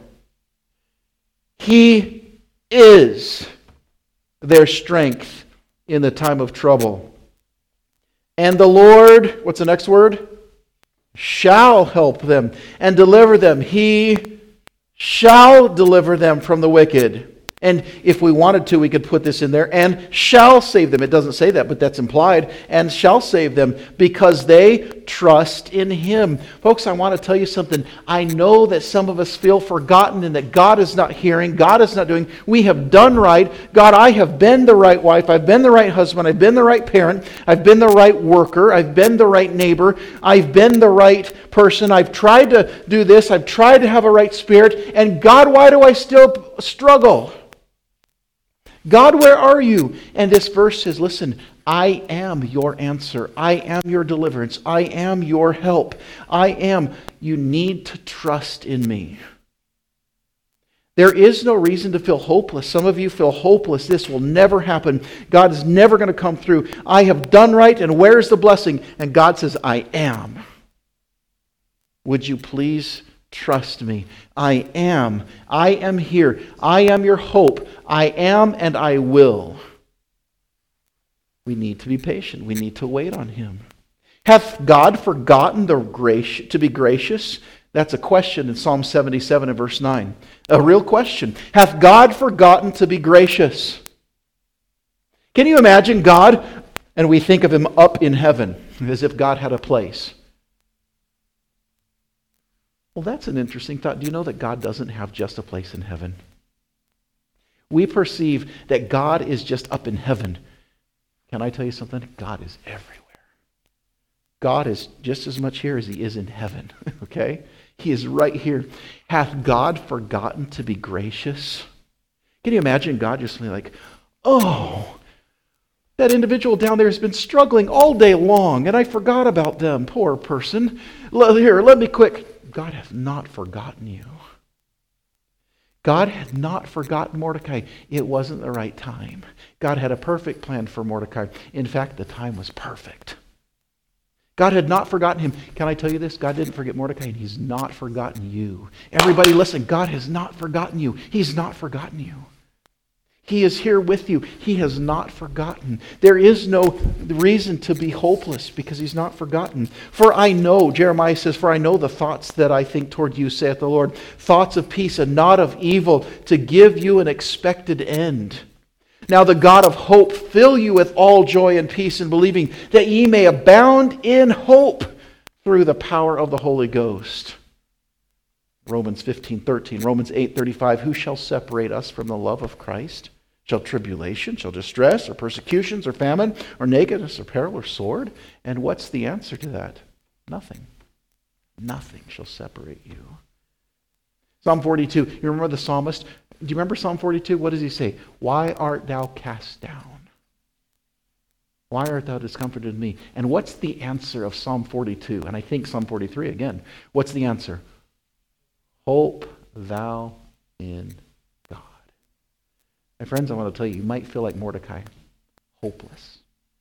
He is their strength in the time of trouble. And the Lord, what's the next word? Shall help them and deliver them. He shall deliver them from the wicked. And if we wanted to, we could put this in there. And shall save them. It doesn't say that, but that's implied. And shall save them because they trust in Him. Folks, I want to tell you something. I know that some of us feel forgotten and that God is not hearing. God is not doing. We have done right. God, I have been the right wife. I've been the right husband. I've been the right parent. I've been the right worker. I've been the right neighbor. I've been the right person. I've tried to do this. I've tried to have a right spirit. And God, why do I still struggle? God, where are you? And this verse says, listen, I am your answer. I am your deliverance. I am your help. I am. You need to trust in me. There is no reason to feel hopeless. Some of you feel hopeless. This will never happen. God is never going to come through. I have done right, and where's the blessing? And God says, I am. Would you please trust me? I am. I am here. I am your hope. I am and I will. We need to be patient. We need to wait on Him. Hath God forgotten the grace to be gracious? That's a question in Psalm seventy-seven and verse nine. A real question. Hath God forgotten to be gracious? Can you imagine God, and we think of Him up in heaven, as if God had a place? Well, that's an interesting thought. Do you know that God doesn't have just a place in heaven? We perceive that God is just up in heaven. Can I tell you something? God is everywhere. God is just as much here as He is in heaven. Okay? He is right here. Hath God forgotten to be gracious? Can you imagine God just being like, oh, that individual down there has been struggling all day long, and I forgot about them, poor person. Here, let me quick. God has not forgotten you. God had not forgotten Mordecai. It wasn't the right time. God had a perfect plan for Mordecai. In fact, the time was perfect. God had not forgotten him. Can I tell you this? God didn't forget Mordecai, and he's not forgotten you. Everybody listen, God has not forgotten you. He's not forgotten you. He is here with you. He has not forgotten. There is no reason to be hopeless because he's not forgotten. For I know, Jeremiah says, for I know the thoughts that I think toward you, saith the Lord, thoughts of peace and not of evil, to give you an expected end. Now the God of hope fill you with all joy and peace in believing, that ye may abound in hope through the power of the Holy Ghost. Romans fifteen thirteen, Romans eight thirty-five, who shall separate us from the love of Christ? Shall tribulation, shall distress, or persecutions, or famine, or nakedness, or peril, or sword? And what's the answer to that? Nothing. Nothing shall separate you. Psalm forty-two, you remember the psalmist? Do you remember Psalm forty-two? What does he say? Why art thou cast down? Why art thou discomforted in me? And what's the answer of Psalm forty-two? And I think Psalm forty-three again. What's the answer? Hope thou in God. My friends, I want to tell you, you might feel like Mordecai, hopeless.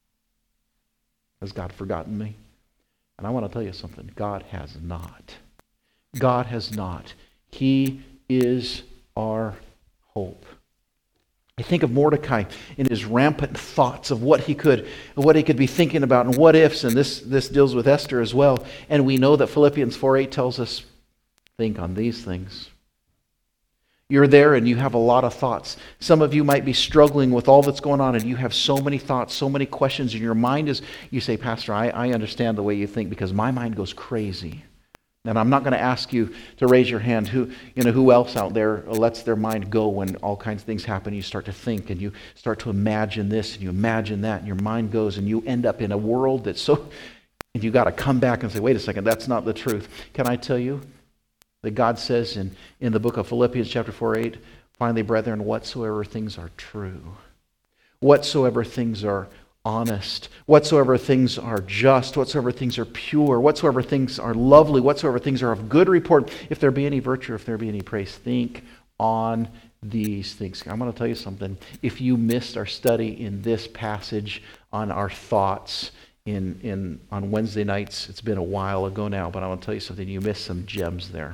Has God forgotten me? And I want to tell you something. God has not. God has not. He is our hope. I think of Mordecai in his rampant thoughts of what he could, what he could be thinking about and what ifs, and this, this deals with Esther as well. And we know that Philippians four eight tells us, think on these things. You're there and you have a lot of thoughts. Some of you might be struggling with all that's going on and you have so many thoughts, so many questions, and your mind is, you say, Pastor, I, I understand the way you think because my mind goes crazy. And I'm not going to ask you to raise your hand. Who, you know, who else out there lets their mind go when all kinds of things happen? You start to think and you start to imagine this and you imagine that and your mind goes and you end up in a world that's so, and you got to come back and say, wait a second, that's not the truth. Can I tell you that God says in, in the book of Philippians chapter four eight, finally, brethren, whatsoever things are true, whatsoever things are honest, whatsoever things are just, whatsoever things are pure, whatsoever things are lovely, whatsoever things are of good report, if there be any virtue, if there be any praise, think on these things. I'm going to tell you something. If you missed our study in this passage on our thoughts in, in on Wednesday nights, it's been a while ago now, but I want to tell you something. You missed some gems there.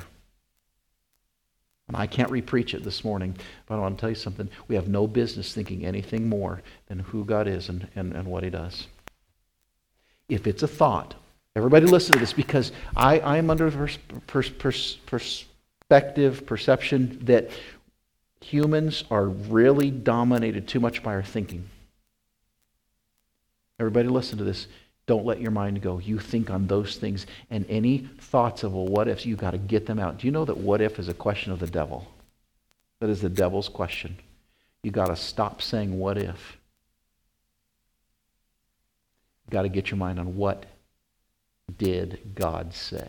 And I can't repreach it this morning, but I want to tell you something. We have no business thinking anything more than who God is and, and, and what he does. If it's a thought, everybody listen to this, because I, I am under the pers- pers- perspective, perception that humans are really dominated too much by our thinking. Everybody listen to this. Don't let your mind go. You think on those things, and any thoughts of, well, what ifs, you got to get them out. Do you know that what if is a question of the devil? That is the devil's question. You got to stop saying what if. You got to get your mind on what did God say?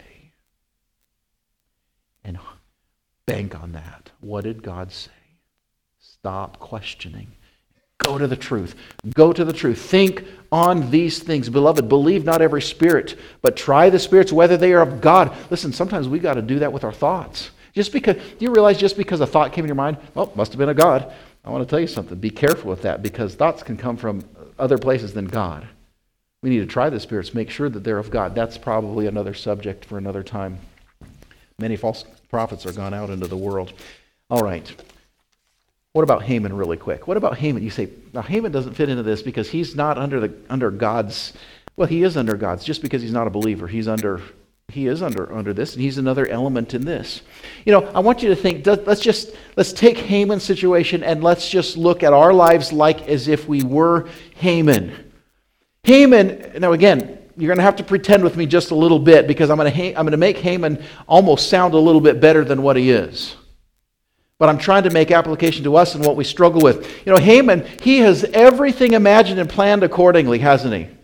And bank on that. What did God say? Stop questioning. Go to the truth. Go to the truth. Think on these things. Beloved, believe not every spirit, but try the spirits whether they are of God. Listen, sometimes we got to do that with our thoughts. Just because, do you realize just because a thought came in your mind, oh, must have been of God. I want to tell you something. Be careful with that, because thoughts can come from other places than God. We need to try the spirits, make sure that they're of God. That's probably another subject for another time. Many false prophets are gone out into the world. All right. What about Haman really quick? What about Haman? You say, now Haman doesn't fit into this because he's not under the under God's, well, he is under God's, just because he's not a believer. He's under, he is under, under this, and he's another element in this. You know, I want you to think, let's just, let's take Haman's situation and let's just look at our lives like as if we were Haman. Haman, now again, you're going to have to pretend with me just a little bit, because I'm going to I'm going to make Haman almost sound a little bit better than what he is. But I'm trying to make application to us and what we struggle with. You know, Haman, he has everything imagined and planned accordingly, hasn't he?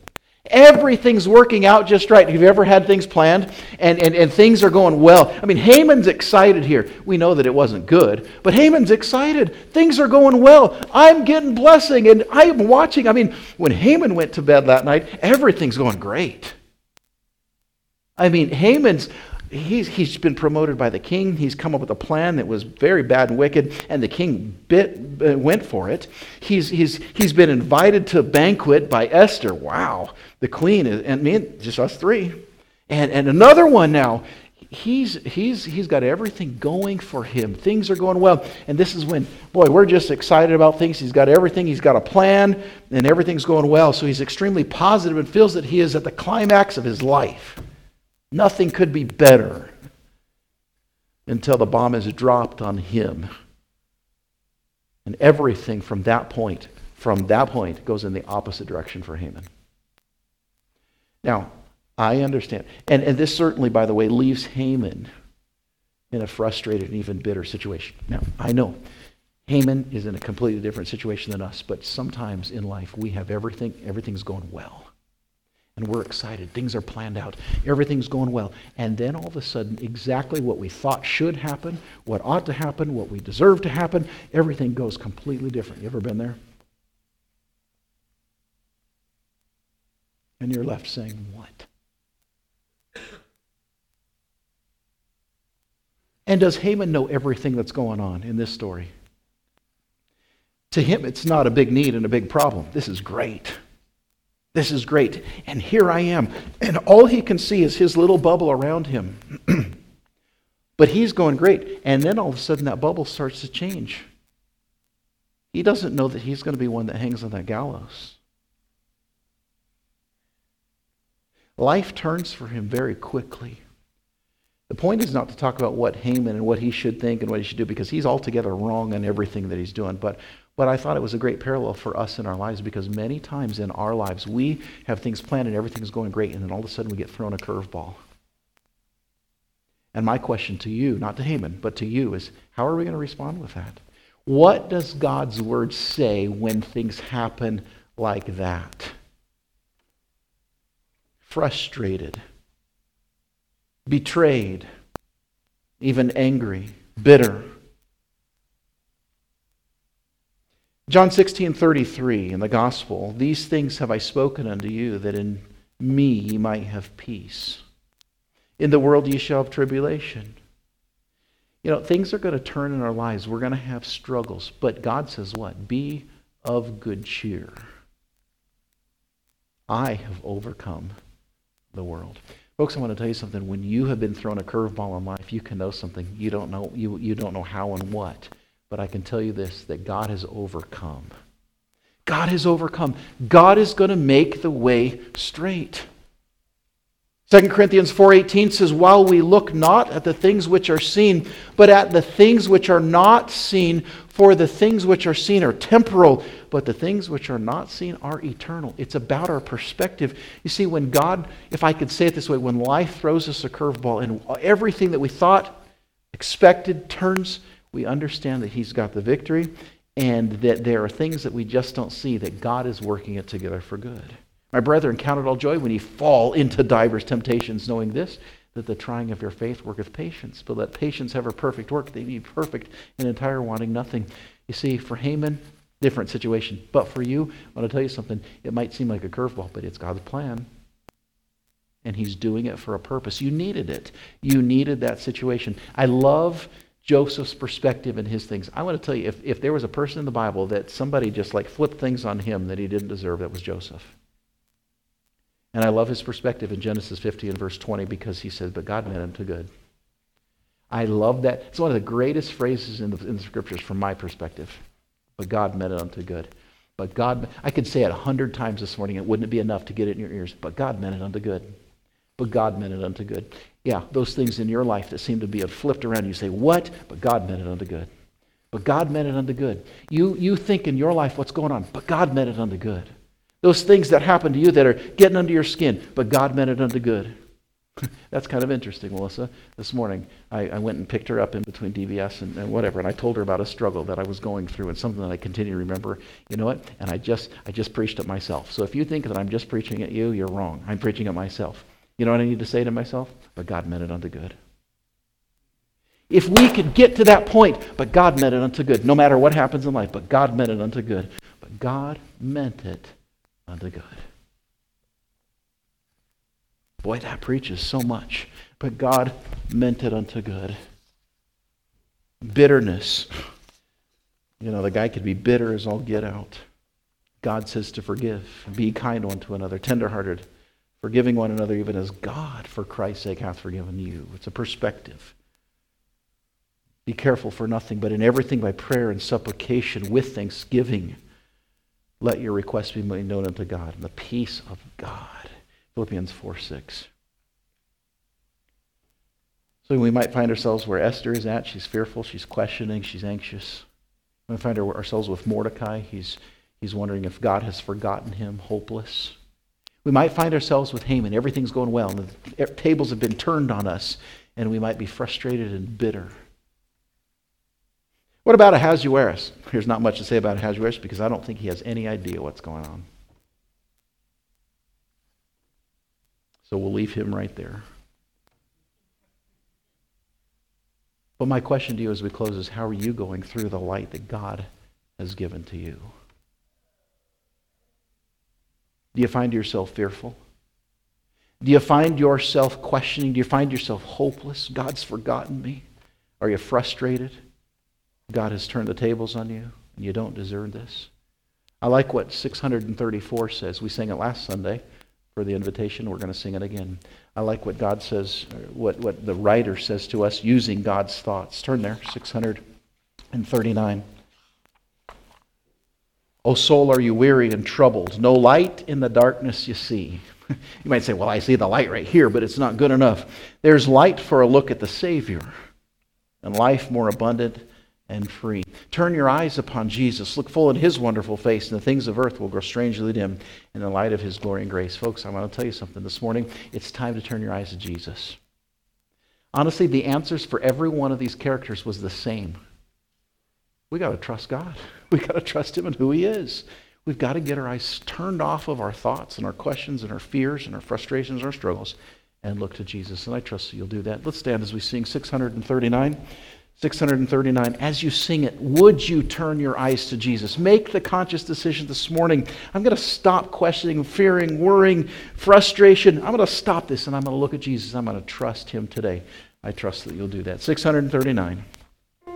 Everything's working out just right. Have you ever had things planned and, and, and things are going well? I mean, Haman's excited here. We know that it wasn't good, but Haman's excited. Things are going well. I'm getting blessing and I'm watching. I mean, when Haman went to bed that night, everything's going great. I mean, Haman's, he's, he's been promoted by the king. He's come up with a plan that was very bad and wicked, and the king bit, uh, went for it. He's, he's, he's been invited to a banquet by Esther. Wow. The queen, is, and me, just us three. And, and another one now. He's, he's, he's got everything going for him. Things are going well. And this is when, boy, we're just excited about things. He's got everything. He's got a plan, and everything's going well. So he's extremely positive and feels that he is at the climax of his life. Nothing could be better until the bomb is dropped on him. And everything from that point, from that point, goes in the opposite direction for Haman. Now, I understand. And, and this certainly, by the way, leaves Haman in a frustrated and even bitter situation. Now, I know Haman is in a completely different situation than us, but sometimes in life we have everything, everything's going well. And we're excited. Things are planned out. Everything's going well. And then all of a sudden, exactly what we thought should happen, what ought to happen, what we deserve to happen, everything goes completely different. You ever been there? And you're left saying, what? And does Haman know everything that's going on in this story? To him, it's not a big need and a big problem. This is great. This is great. And here I am. And all he can see is his little bubble around him. But he's going great. And then all of a sudden that bubble starts to change. He doesn't know that he's going to be one that hangs on that gallows. Life turns for him very quickly. The point is not to talk about what Haman and what he should think and what he should do, because he's altogether wrong in everything that he's doing. But, but I thought it was a great parallel for us in our lives, because many times in our lives we have things planned and everything's going great, and then all of a sudden we get thrown a curveball. And my question to you, not to Haman, but to you, is how are we going to respond with that? What does God's word say when things happen like that? Frustrated, betrayed, even angry, bitter. John sixteen thirty-three in the gospel, these things have I spoken unto you, that in me ye might have peace. In the world ye shall have tribulation. You know, things are going to turn in our lives. We're going to have struggles. But God says what? Be of good cheer. I have overcome the world. Folks, I want to tell you something. When you have been thrown a curveball in life, you can know something. You don't know, you, you don't know how and what. But I can tell you this, that God has overcome. God has overcome. God is going to make the way straight. Second Corinthians four eighteen says, while we look not at the things which are seen, but at the things which are not seen, for the things which are seen are temporal, but the things which are not seen are eternal. It's about our perspective. You see, when God, if I could say it this way, when life throws us a curveball and everything that we thought, expected, turns, we understand that He's got the victory, and that there are things that we just don't see, that God is working it together for good. My brethren, count it all joy when ye fall into divers temptations, knowing this, that the trying of your faith worketh patience. But let patience have her perfect work, they be perfect and entire, wanting nothing. You see, for Haman, different situation. But for you, I want to tell you something. It might seem like a curveball, but it's God's plan. And He's doing it for a purpose. You needed it. You needed that situation. I love Joseph's perspective and his things. I want to tell you, if, if there was a person in the Bible that somebody just like flipped things on him that he didn't deserve, that was Joseph. And I love his perspective in Genesis fifty and verse twenty, because he said, but God meant him to good. I love that. It's one of the greatest phrases in the, in the scriptures from my perspective. But God meant it unto good. But God, I could say it a hundred times this morning. It wouldn't be enough to get it in your ears. But God meant it unto good. But God meant it unto good. Yeah, those things in your life that seem to be flipped around, you say, what? But God meant it unto good. But God meant it unto good. You, you think in your life what's going on, but God meant it unto good. Those things that happen to you that are getting under your skin, but God meant it unto good. That's kind of interesting, Melissa. This morning, I, I went and picked her up in between D B S and, and whatever, and I told her about a struggle that I was going through and something that I continue to remember. You know what? And I just I just preached at myself. So if you think that I'm just preaching at you, you're wrong. I'm preaching at myself. You know what I need to say to myself? But God meant it unto good. If we could get to that point, but God meant it unto good, no matter what happens in life, but God meant it unto good. But God meant it unto good. Boy, that preaches so much. But God meant it unto good. Bitterness. You know, the guy could be bitter as all get out. God says to forgive. Be kind one to another, tenderhearted, forgiving one another even as God, for Christ's sake, hath forgiven you. It's a perspective. Be careful for nothing, but in everything by prayer and supplication with thanksgiving, let your requests be made known unto God. And the peace of God. Philippians four six. So we might find ourselves where Esther is at. She's fearful, she's questioning, she's anxious. We might find ourselves with Mordecai. He's, he's wondering if God has forgotten him, hopeless. We might find ourselves with Haman. Everything's going well, and the tables have been turned on us, and we might be frustrated and bitter. What about Ahasuerus? There's not much to say about Ahasuerus because I don't think he has any idea what's going on. So we'll leave him right there. But my question to you as we close is, how are you going through the light that God has given to you? Do you find yourself fearful? Do you find yourself questioning? Do you find yourself hopeless? God's forgotten me? Are you frustrated? God has turned the tables on you and you don't deserve this? I like what six hundred thirty-four says. We sang it last Sunday. For the invitation, we're going to sing it again. I like what God says, what, what the writer says to us using God's thoughts. Turn there, six hundred thirty-nine. O soul, are you weary and troubled? No light in the darkness you see. You might say, well, I see the light right here, but it's not good enough. There's light for a look at the Savior, and life more abundant and free. Turn your eyes upon Jesus. Look full in his wonderful face, and the things of earth will grow strangely dim in the light of his glory and grace. Folks, I want to tell you something this morning. It's time to turn your eyes to Jesus. Honestly, the answers for every one of these characters was the same. We got to trust God. We got to trust him and who he is. We've got to get our eyes turned off of our thoughts and our questions and our fears and our frustrations and our struggles and look to Jesus. And I trust that you'll do that. Let's stand as we sing six hundred thirty-nine. six hundred thirty-nine, as you sing it, would you turn your eyes to Jesus? Make the conscious decision this morning. I'm going to stop questioning, fearing, worrying, frustration. I'm going to stop this and I'm going to look at Jesus. I'm going to trust him today. I trust that you'll do that. six hundred thirty-nine.